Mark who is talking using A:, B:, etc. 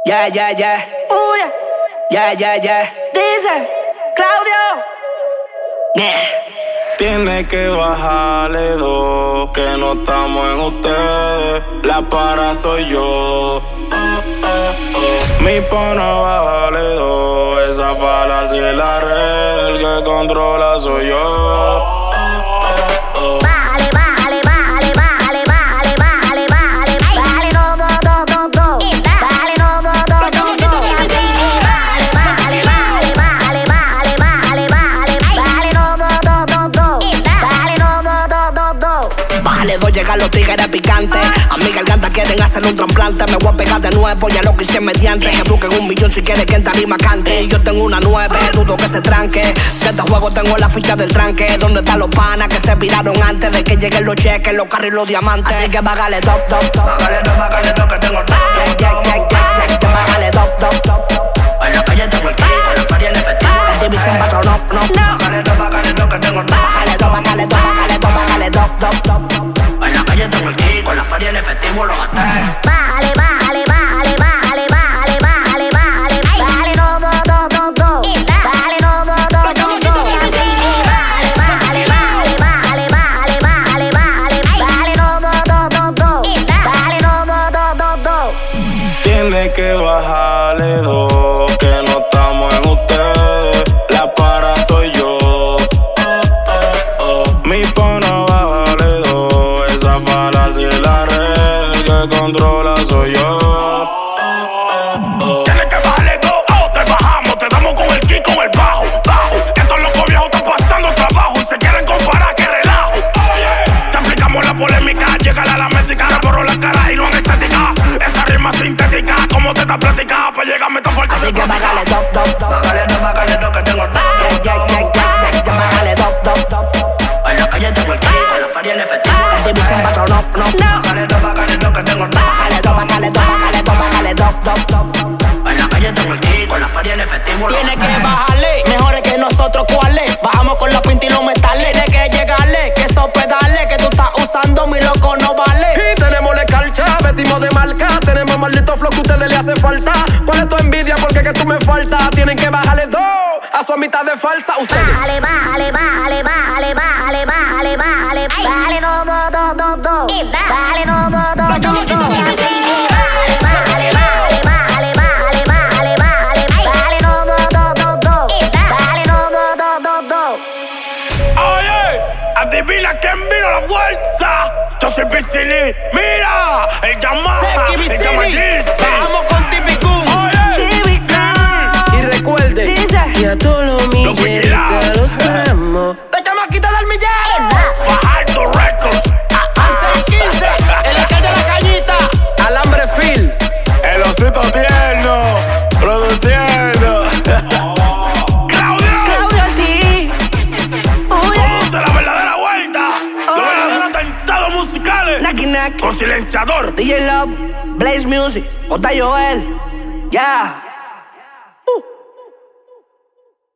A: Yeah, yeah, yeah. Yeah, yeah, yeah.
B: Dice Claudio.
A: Yeah.
C: Tiene que bajarle dos, que no estamos en ustedes. La para soy yo. Mi pana, bájale dos. Esa falacia es la red, el que controla soy yo.
A: Llegan los tigres picantes. A mi garganta quieren hacer un trasplante. Me voy a pegar de nuevo, ya lo que hice mediante. Que busquen 1 millón si quieren que en tarima cante. Yo tengo una 9, dudo que se tranque. De estos juegos tengo la ficha del tranque. ¿Dónde están los panas que se viraron antes de que lleguen los cheques, los carros y los diamantes? Así que bájale top, top, top.
D: Bájale dos que tengo el top.
A: Bájale top, top, top.
D: En la calle tengo el kit, en la feria el efectivo.
A: La división patrón, no.
D: Bájale dos que tengo el top.
A: Bájale top, top, top.
D: En la calle tengo el kit, con la feria el efectivo lo gasté.
B: Bájale, bájale, bájale, bájale, bájale, bájale, bájale, bájale, no, do, do, do, do. Bájale, no, do, do, do, do. Así que bájale, bájale, bájale, bájale, bájale, bájale, bájale, bájale, no, do, do, do, do. Bájale, no, do, do, do, do.
C: Tiene que bajarle dos, que no estamos en ustedes. La para soy yo. Mi pana, bájale dos. Esa falacia es la red, el que controla soy yo. Tienes que bajarle dos, te bajamos. Te damos con el kick, con el bajo, bajo. Que estos locos viejos están pasando trabajo y se quieren comparar, que relajo. Te aplicamos la polémica, llega la métrica. Te borro la cara y no en estética. Esa rima sintética, como te está platicada. Pa' llegarme te falta de
A: Así que bájale top, top, top.
D: Bájale dos que tengo el top.
A: Bájale top, top, top.
D: En la calle tengo el kit, en la feria el efectivo.
A: La división patrón, no.
D: Bájale dos que tengo el top.
A: Bájale top, top, top.
D: En la calle tengo el kit, con la feria el efectivo.
E: Tiene que bajarle, mejores que nosotros, ¿cuáles? Bajamos con los pinta y los metales. Tiene que llegarle, que esos pedales que tú estás usando, mi loco, no vale.
F: Y tenemos la escarcha, vestimos de marca. Tenemos maldito flow que a ustedes le hace falta. ¿Cuál es tu envidia? Porque que tú me falta. Tienen que bajarle dos a su mitad de falsa. Ustedes.
B: Bájale, bájale, bájale, bájale, bájale, bájale, bájale, bájale, no, do, do, do, do. Bájale, no, do, do, do, do. Así que bájale, bájale, bájale, bájale, bájale, bájale, bájale, bájale, no, do, do, do, do. Bájale, no, do, do, do, do.
C: Oye, adivina quién vino a la fuerza. Yo soy Vicini, mira, el Yamaha, el Yamaha.
E: Bajamos con Tipicún.
F: Y recuerde, y a todos los milletes lo sabemos.
E: La chamaquita del millero.
C: Fajardo Records.
E: Antes 15, el alcalde de la cañita.
F: Alambre Phil.
C: El osito tierno, produciendo.
B: Claudio Ortiz.
C: Conoce la verdadera vuelta. Los verdaderos atentados musicales.
A: Nack.
C: Con silenciador.
A: DJ Love, Blaze Music, J. Joel. Yeah.